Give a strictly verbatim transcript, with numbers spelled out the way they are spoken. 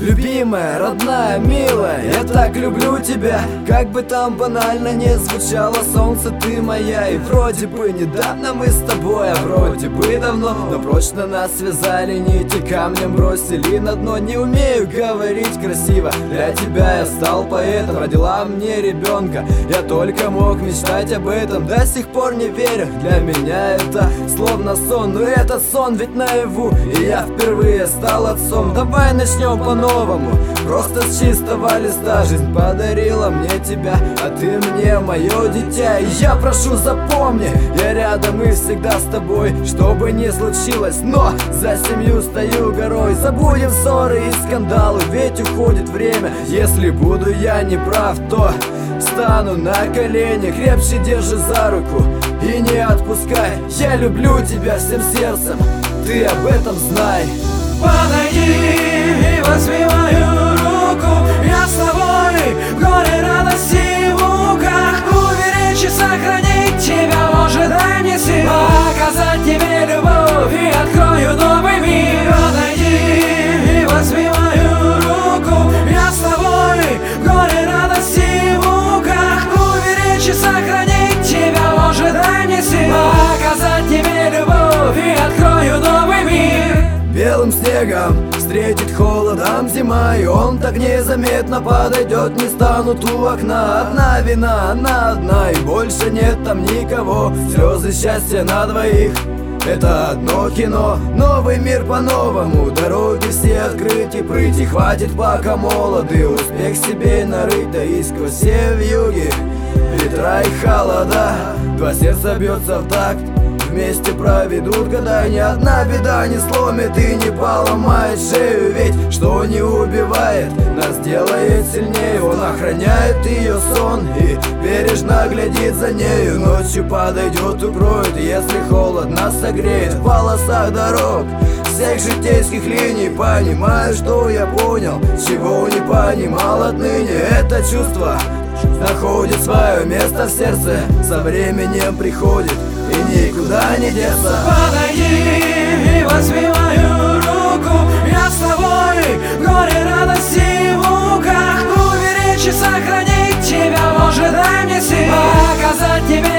Любимая, родная, милая, я так люблю тебя. Как бы там банально не звучало, солнце, ты моя. И вроде бы недавно мы с тобой, а вроде бы давно, но прочно нас связали нити, камнем бросили на дно. Не умею говорить красиво, для тебя я стал поэтом. Родила мне ребенка, я только мог мечтать об этом. До сих пор не верю, для меня это словно сон. Но этот сон ведь наяву, и я впервые стал отцом. Давай начнем по-новому, просто с чистого листа. Жизнь подарила мне тебя, а ты мне мое дитя. И я прошу, запомни, я рядом и всегда с тобой, что бы ни случилось, но за семью стою горой. Забудем ссоры и скандалы, ведь уходит время. Если буду я не прав, то стану на колени, крепче держи за руку и не отпускай. Я люблю тебя всем сердцем, ты об этом знай. Подойди и возьми мою руку, я с тобой в горе, радости и муках. Уберечь и сохранить тебя в ожидании сил, оказать тебе любовь и открою новый мир. Подойди и возьми мою руку, я с тобой в горе, радости и муках. Уберечь и сохранить тебя в ожидании сил, оказать тебе любовь и открою новый мир. Белым снегом встретит холодом зима, и он так незаметно подойдет. Не станут у окна, одна вина, она одна, и больше нет там никого. Слезы счастья на двоих, это одно кино. Новый мир по-новому, дороги все открыть и прыть. И хватит пока молоды, успех себе нарыть. Да и сквозь все вьюги, ветра и холода, два сердца бьется в такт, вместе проведут года. Ни одна беда не сломит и не поломает шею, ведь что не убивает, нас делает сильнее. Он охраняет ее сон и бережно глядит за нею. Ночью подойдет, укроет, если холод нас согреет. В полосах дорог всех житейских линий понимаю, что я понял, чего не понимал отныне. Это чувство находит свое место в сердце, со временем приходит и никуда не деться. Подойди и возьми мою руку, я с тобой в горе, радости и муках. Уберечь и сохранить тебя в ожидании сил, оказать тебе